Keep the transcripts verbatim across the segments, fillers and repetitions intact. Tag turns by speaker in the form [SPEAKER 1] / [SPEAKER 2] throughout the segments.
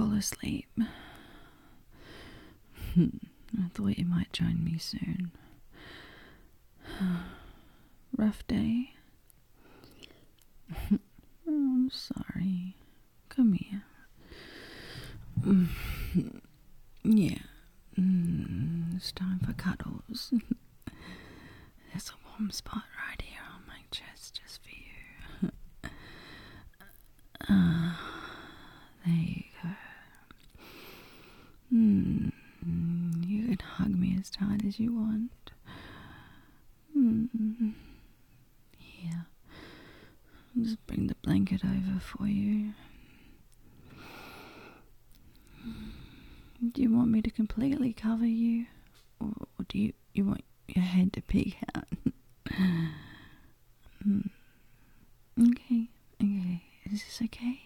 [SPEAKER 1] fall asleep. I thought you might join me soon. Rough day? Oh, I'm sorry. Come here. Yeah. It's time for cuddles. There's a warm spot right here on my chest just for you. Ah, there you go. Mm, you can hug me as tight as you want. Mm, here. I'll just bring the blanket over for you. Do you want me to completely cover you? Or, or do you, you want your head to peek out? mm. Okay, okay. Is this okay?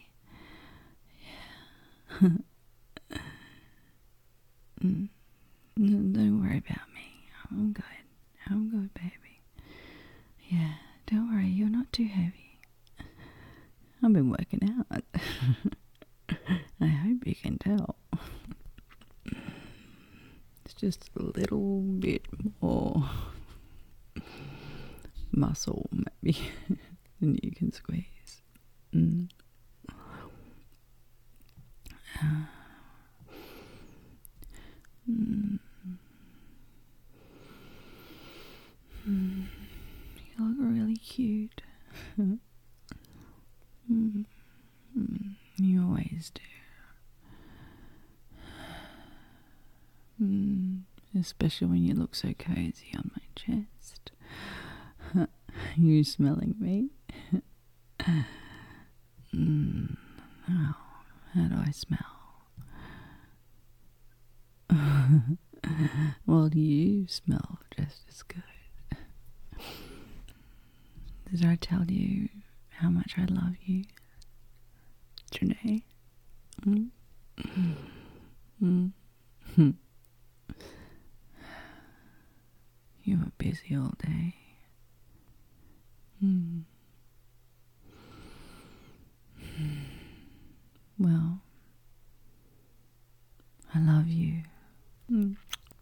[SPEAKER 1] Yeah. mm. No, don't worry about me. I'm good. I'm good, baby. Yeah, don't worry. You're not too heavy. I've been working out. I hope you can tell. It's just a little bit more muscle, maybe, than you can squeeze. Mm. Uh, mm. Mm. You look really cute. mm. Mm. You always do. Mm. Especially when you look so cozy on my chest. You smelling me? mm. Oh, how do I smell? Well, you smell just as good. Did I tell you how much I love you today? Mm? Mm. You were busy all day. Mm. Well, I love you. Mm.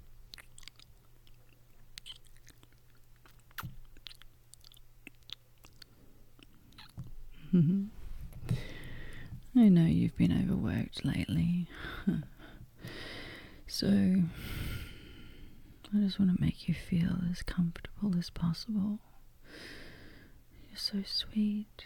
[SPEAKER 1] I know you've been overworked lately. So, I just want to make you feel as comfortable as possible. You're so sweet.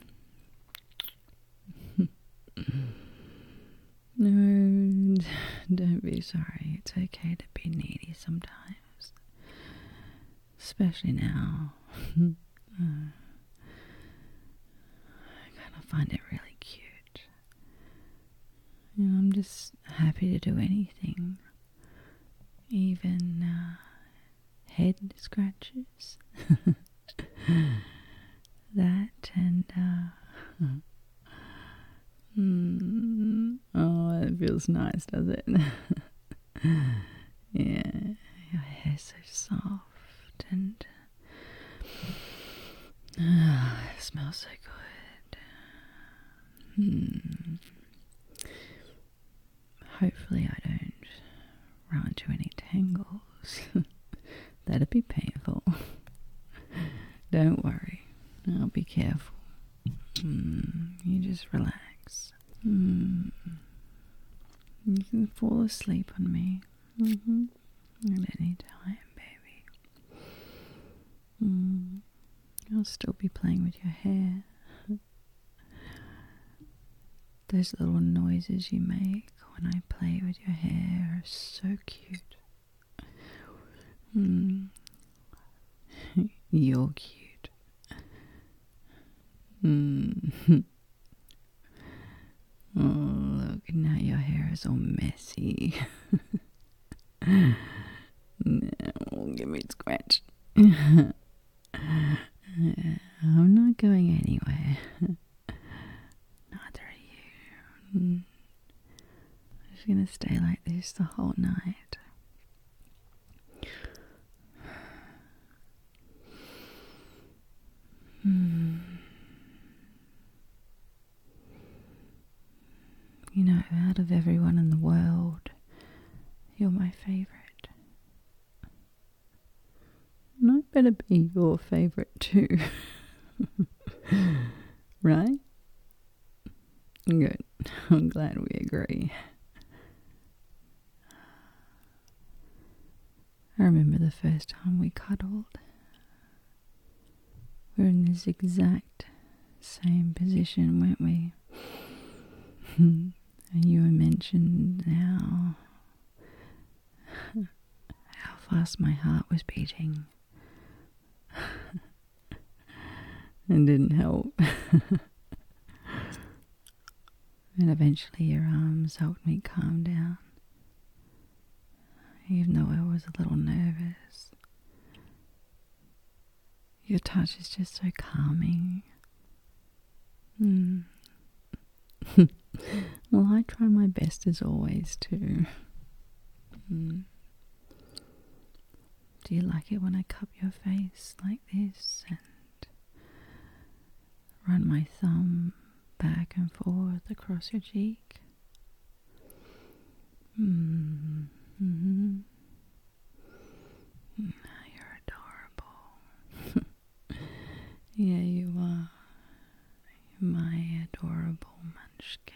[SPEAKER 1] No, don't be sorry. It's okay to be needy sometimes. Especially now. uh, I kind of find it really cute. You know, I'm just happy to do anything. Even uh, head scratches. That and uh, mm, oh, it feels nice, does it? Yeah, your hair's so soft and uh, it smells so good. Hmm. Hopefully I don't run into any tangles. That'd be painful. Don't worry, I'll be careful. Mm, you just relax. Mm. You can fall asleep on me. Mm-hmm. At any time, baby. Mm. I'll still be playing with your hair. Those little noises you make when I play with your hair are so cute. Mm. You're cute. Mm. Oh, look, now your hair is all messy. No, give me a scratch. I'm not going anywhere. Neither are you. I'm just going to stay like this the whole night. Hmm. You know, out of everyone in the world, you're my favourite. And I better be your favourite too. Right? Good. I'm glad we agree. I remember the first time we cuddled. We were in this exact same position, weren't we? And you mentioned how how fast my heart was beating. And didn't help. And eventually your arms helped me calm down, even though I was a little nervous. Your touch is just so calming. Mm. Well, I try my best as always too. Mm. Do you like it when I cup your face like this and run my thumb back and forth across your cheek? Mm. Mm-hmm. You're adorable. Yeah, you are. You're my adorable munchkin.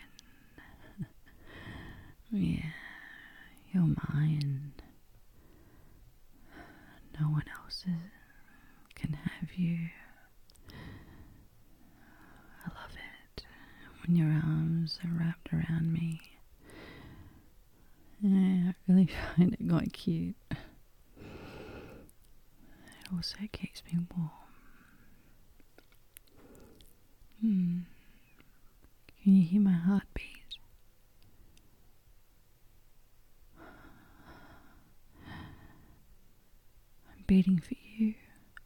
[SPEAKER 1] Yeah, you're mine. No one else is, can have you. I love it when your arms are wrapped around me. Yeah, I really find it quite cute. It also keeps me warm. Hmm. Can you hear my heartbeat? I'm beating for you.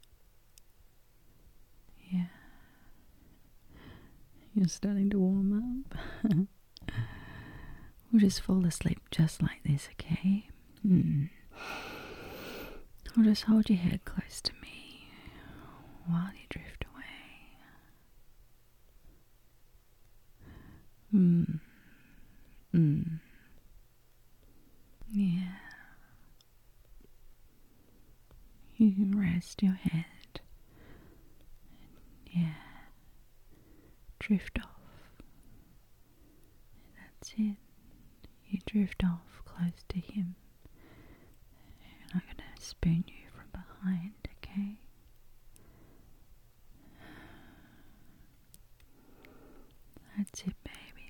[SPEAKER 1] Yeah. You're starting to warm up. We'll just fall asleep just like this, okay? Hmm. I'll just hold your head close to me while you drift away. Hmm. Hmm. Yeah. You can rest your head. Yeah. Drift off. That's it. You drift off close to him. And I'm going to spoon you from behind, okay? That's it, baby.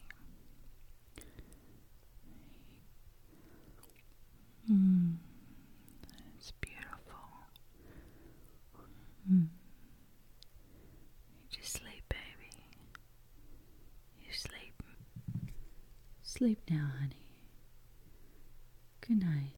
[SPEAKER 1] Mm. It's beautiful. Mm. You just sleep, baby. You sleep. Sleep now, honey.